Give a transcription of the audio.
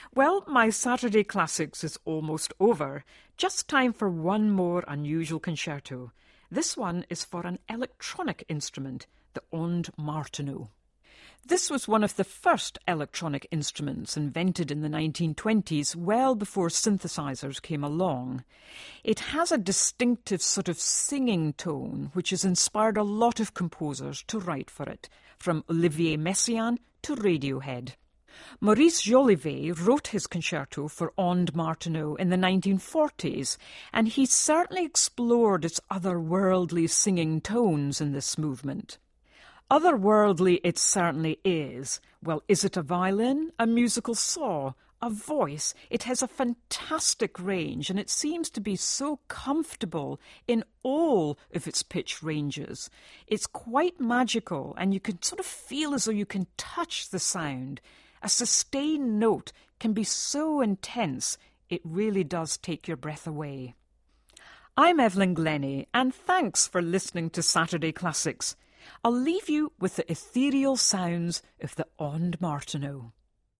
Well, my Saturday Classics is almost over. Just time for one more unusual concerto. This one is for an electronic instrument, the Ondes Martenot. This was one of the first electronic instruments invented in the 1920s, well before synthesizers came along. It has a distinctive sort of singing tone, which has inspired a lot of composers to write for it, from Olivier Messiaen to Radiohead. Maurice Jolivet wrote his concerto for Ondes Martenot in the 1940s, and he certainly explored its otherworldly singing tones in this movement. Otherworldly it certainly is. Well, is it a violin, a musical saw, a voice? It has a fantastic range, and it seems to be so comfortable in all of its pitch ranges. It's quite magical, and you can sort of feel as though you can touch the sound. A sustained note can be so intense, it really does take your breath away. I'm Evelyn Glennie, and thanks for listening to Saturday Classics. I'll leave you with the ethereal sounds of the Ondes Martenot.